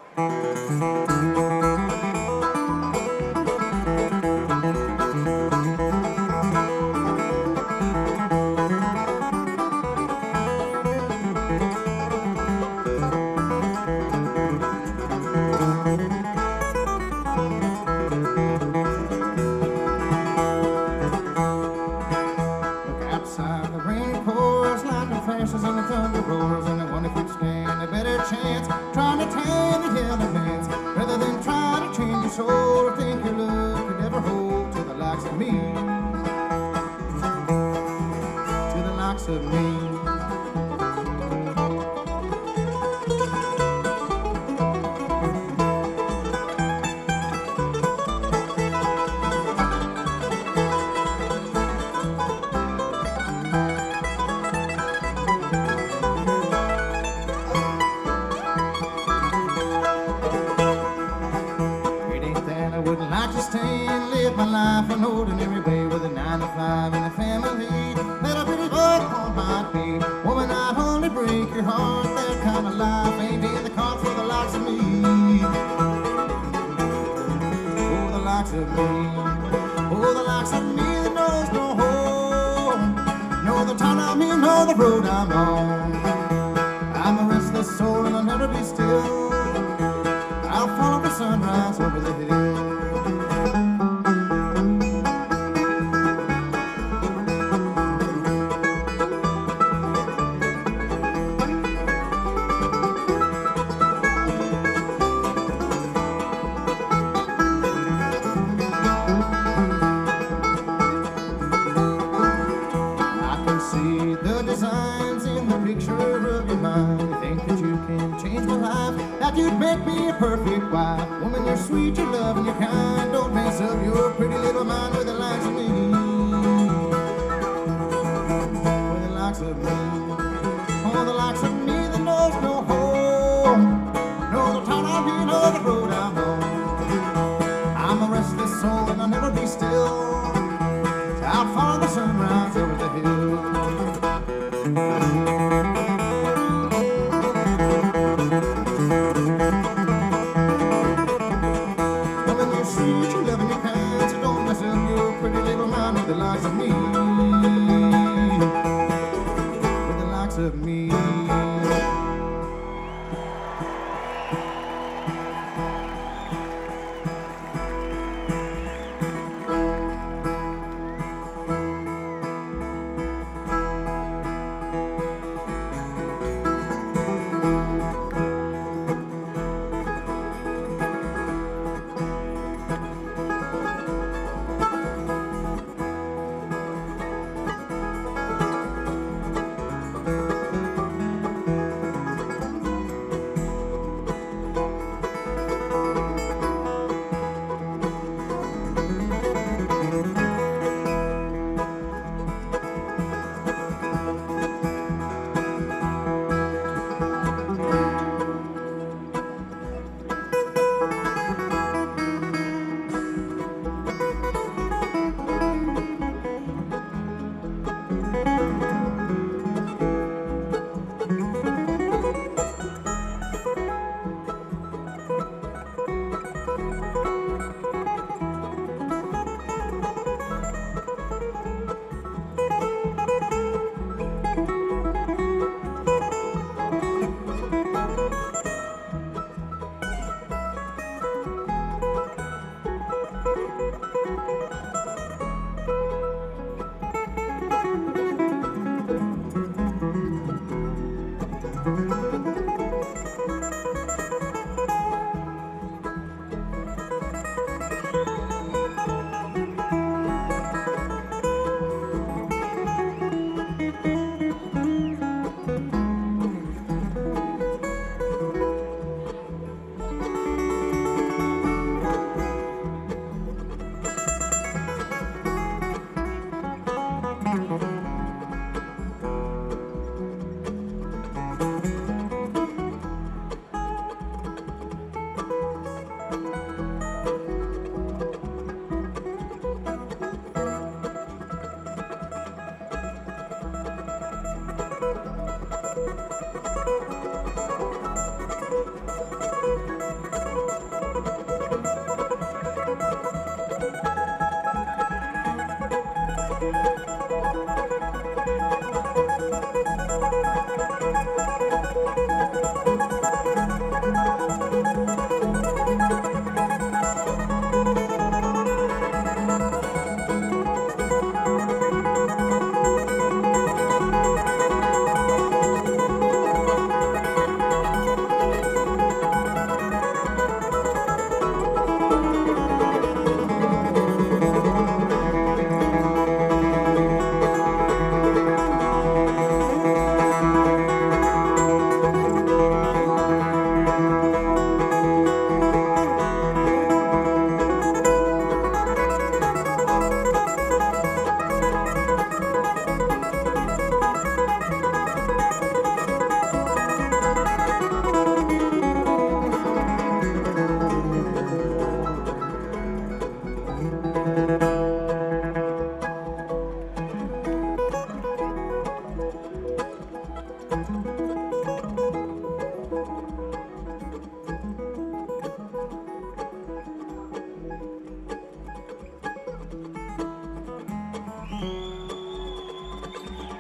Outside the rain pours, lightning flashes and the thunder roars, and I wonder if you'd stand a better chance trying to tame the elements rather than trying to change your soul or think your love could ever hold to the likes of me, to the likes of me. I wouldn't like to stay and live my life an ordinary way with a 9 to 5 and a family that a pretty boy called might be. Woman, I'd only break your heart. That kind of life ain't in the cards for the likes of me. For the likes of me. For the likes of me that knows no home. Know the town I'm in, know the road I'm on. I'm a restless soul and I'll never be still. I'll follow the sunrise over the hill. I can see the designs in the picture of your mind. You think that you can change my life, that you'd make me a perfect wife. Woman, you're sweet, you're loving, you're kind. Don't mess up your pretty little mind with the likes of me. With the likes of me. Oh, the likes of me that knows no home. Know the town I'm in, know the road I'm on. I'm a restless soul and I'll never be still. I'll follow the sunrise over the hill. Woman, you're sweet, you're loving, you're kind, so don't mess up your pretty little mind with the likes of me. With the likes of me.